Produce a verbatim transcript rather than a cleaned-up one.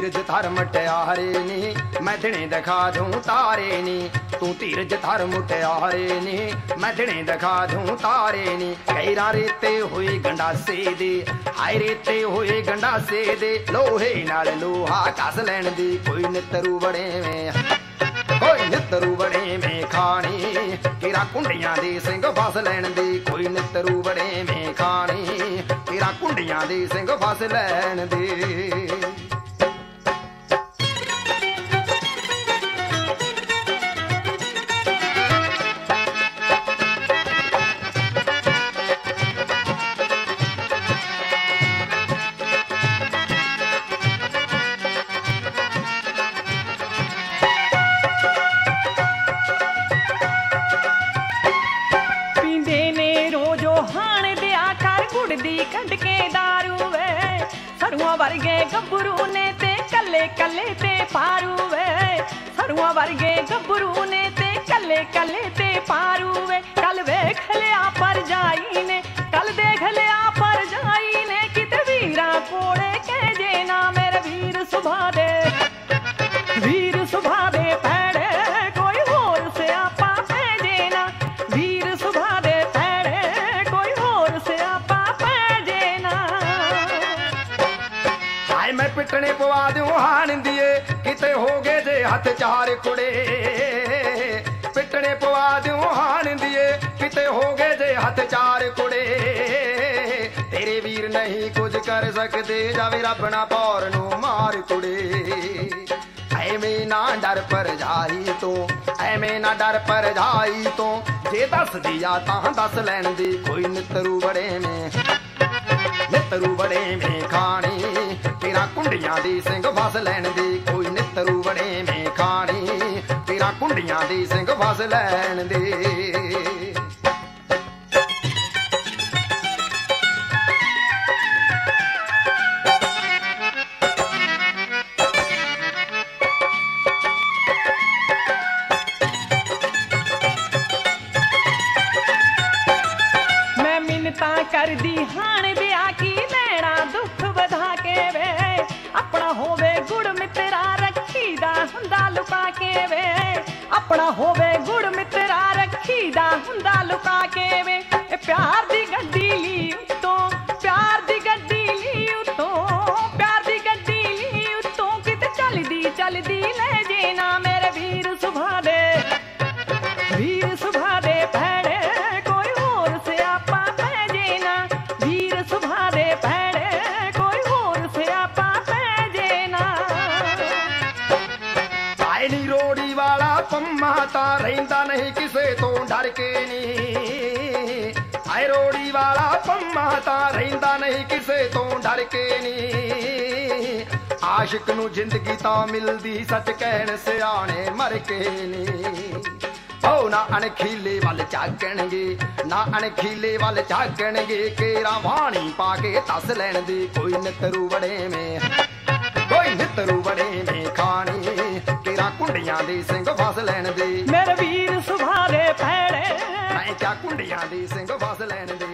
धीरज धर मुटियारे नी मैं दिने दिखा दूं तारे नी तू धीरज धर मुटियारे नी मैं दिने दिखा दूं तारे नी कैरा रेते होए गंडासे दे हाय रेते होए गंडासे दे लोहे नाल लोहा कस लैण दी कोई नितरू बड़े में कोई नितरू बड़े में खानी तेरा कुंडियां दे सिंह फस लैण दी कोई नितरू बड़े में खानी तेरा कुंडियां दे सिंह फस लैण दे। वर्गे गब्बरू ने ते कल्ले कल्ले ते पारू वे सरुआ वर्गे गब्बरू ने ते कल्ले कल्ले ते पारू वे कल वेख लिया पर जाई ने कल देख लिया पर जाई ने किते वीरा कोड़े के जे ना मेरे वीर सुभा दे वीर सुभा दे पैड़े कोई होर से आपा भेजे ना वीर सुभा दे पैड़े कोई होर से आपा भेजे ना। मैं पिटने पवा दूं हान दिए किते हो गए जे हथ चार कुड़े पिटने पवा दूं हान दिए किते हो गए जे हथ चार कुड़े तेरे वीर नहीं कुछ कर सकते जावे रब ना पौर नू मार कुड़े ऐवें ना डर पर जाई तो ऐवें ना डर पर जाई तो जे दस दिया तां दस लैण दी कोई नितरू बड़े में नितरू बड़े में खानी तेरा कुंडियां दी सिंह फस लैण दी कोई नितरू बड़े में खानी तेरा कुंडियां दी सिंह फस लैण दे। मैं मिन्नता कर दी हाण ब्याह की नैना दुख बधा के वे अपना होवे गुड़ मित्रा रखी दा हुंदा लुका के वे अपना होवे गुड़ मित्रा रखी दा हुंदा लुका के वे प्यार दी गड्डी ली उतो प्यार दी गड्डी ली उतो प्यार दी गड्डी ली उतो किते चलदी चलदी ले जे ना मेरे वीर सुभा दे वीर सुभा दे भैड़े कोई होर से आपा भेजे ना वीर सुभा दे भैड़े कोई होर से आपा भेजे ना। आए नी रोड़ी वाला पम्मा ता रहिंदा नहीं किसे तो डर के नी आए रोड़ी वाला पम्मा ता रहिंदा नहीं किसे तो डर के नी आशिक नू जिंदगी ता मिलदी सच कहण सियाणे मर के नी ओ ना अणखीले वाल झाकणगे ना अणखीले वाल झाकणगे केरा वाणी पाके तस लैण दी कोई नितरू बड़े में कोई नितरू बड़े में खानी केरा कुंडियां दी सिंह फस लैण दी मेरे वीर सुभा दे पैड़े मैं क्या कुंडियां दी सिंह फस लैण दी